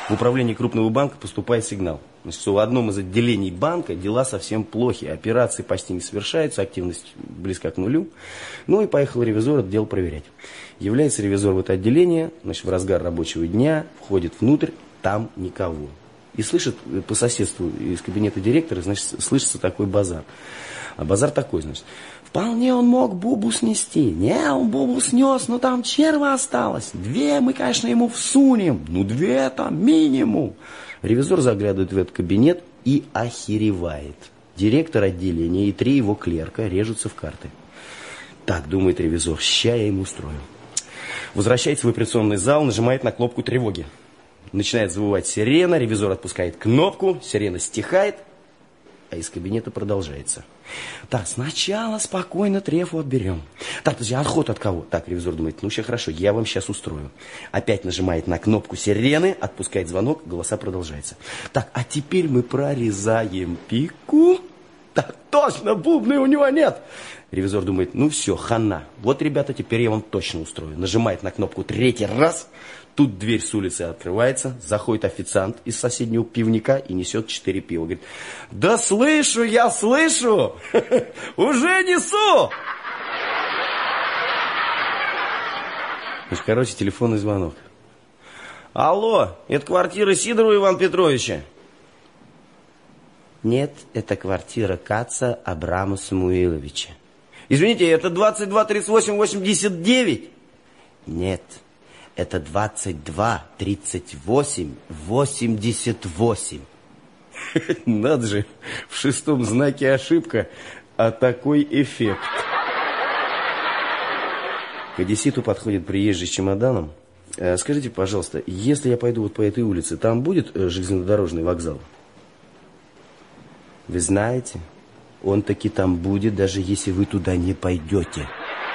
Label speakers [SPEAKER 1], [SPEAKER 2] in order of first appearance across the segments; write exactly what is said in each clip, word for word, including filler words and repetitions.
[SPEAKER 1] В управлении крупного банка поступает сигнал, что в одном из отделений банка дела совсем плохи, операции почти не совершаются, активность близка к нулю. Ну и поехал ревизор это дело проверять. Является ревизор в это отделение, значит, в разгар рабочего дня, входит внутрь, там никого. И слышит по соседству из кабинета директора, значит, слышится такой базар. А базар такой, значит, вполне он мог Бубу снести. Не, он Бубу снес, но там черва осталось. Две мы, конечно, ему всунем. Ну, две там минимум. Ревизор заглядывает в этот кабинет и охеревает. Директор отделения и три его клерка режутся в карты. Так, думает ревизор, ща я ему устрою. Возвращается в операционный зал, нажимает на кнопку тревоги. Начинает завывать сирена, ревизор отпускает кнопку, сирена стихает, а из кабинета продолжается. Так, сначала спокойно трефу отберем. Так, подожди, отход от кого? Так, ревизор думает, ну, все хорошо, я вам сейчас устрою. Опять нажимает на кнопку сирены, отпускает звонок, голоса продолжается. Так, а теперь мы прорезаем пику. Так, точно, бубны у него нет. Ревизор думает, ну все, хана. Вот, ребята, теперь я вам точно устрою. Нажимает на кнопку третий раз. Тут дверь с улицы открывается, заходит официант из соседнего пивника и несет четыре пива. Говорит, да слышу, я слышу, уже несу. Короче, телефонный звонок. Алло, это квартира Сидорова Ивана Петровича? Нет, это квартира Каца Абрама Самуиловича. Извините, это двадцать два тридцать восемь восемьдесят девять? Нет. Это двадцать два тридцать восемь восемьдесят восемь. Надо же, в шестом знаке ошибка, а такой эффект. К одесситу подходит приезжий с чемоданом. Скажите, пожалуйста, если я пойду вот по этой улице, там будет железнодорожный вокзал? Вы знаете, он таки там будет, даже если вы туда не пойдете.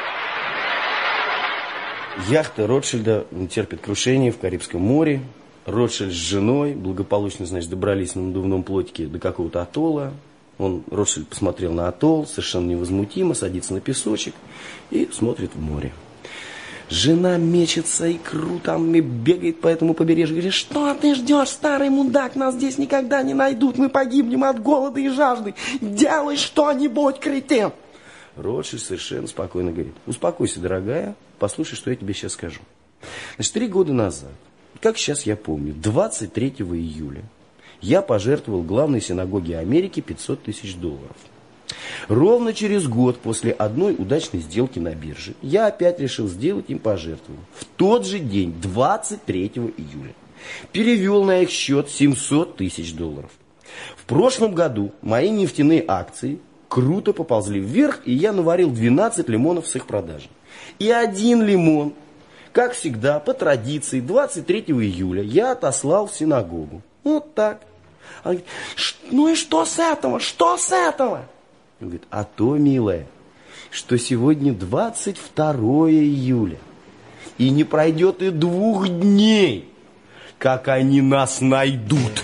[SPEAKER 1] Яхта Ротшильда терпит крушение в Карибском море. Ротшильд с женой благополучно, значит, добрались на надувном плотике до какого-то атолла. Он, Ротшильд, посмотрел на атолл, совершенно невозмутимо, садится на песочек и смотрит в море. Жена мечется, икру там и бегает по этому побережью. Говорит, что ты ждешь, старый мудак, нас здесь никогда не найдут, мы погибнем от голода и жажды. Делай что-нибудь, кретин. Ротшильд совершенно спокойно говорит, успокойся, дорогая, послушай, что я тебе сейчас скажу. Значит, три года назад, как сейчас я помню, двадцать третьего июля, я пожертвовал главной синагоге Америки пятьсот тысяч долларов. Ровно через год после одной удачной сделки на бирже я опять решил сделать им пожертвование. В тот же день, двадцать третьего июля, перевел на их счет семьсот тысяч долларов. В прошлом году мои нефтяные акции круто поползли вверх, и я наварил двенадцать лимонов с их продажи. И один лимон, как всегда, по традиции, двадцать третьего июля я отослал в синагогу. Вот так. Она говорит, ну и что с этого? Что с этого? Он говорит, а то, милая, что сегодня двадцать второго июля, и не пройдет и двух дней, как они нас найдут.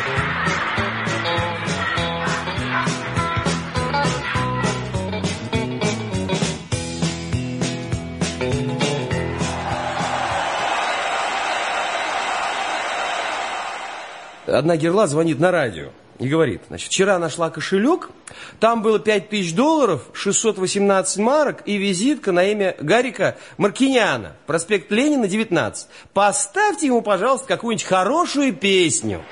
[SPEAKER 1] Одна герла звонит на радио и говорит, значит, вчера нашла кошелек, там было пять тысяч долларов, шестьсот восемнадцать марок и визитка на имя Гарика Маркиняна, проспект Ленина, девятнадцать. Поставьте ему, пожалуйста, какую-нибудь хорошую песню.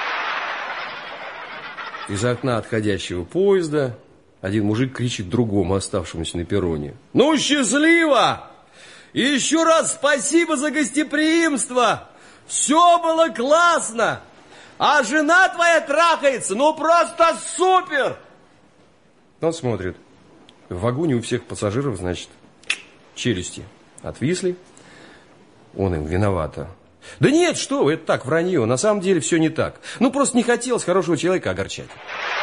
[SPEAKER 1] Из окна отходящего поезда один мужик кричит другому, оставшемуся на перроне. Ну, счастливо! И еще раз спасибо за гостеприимство! Все было классно! А жена твоя трахается, ну просто супер! Он смотрит. В вагоне у всех пассажиров, значит, челюсти отвисли. Он им виновата. Да нет, что вы, это так, вранье. На самом деле все не так. Ну, просто не хотелось хорошего человека огорчать.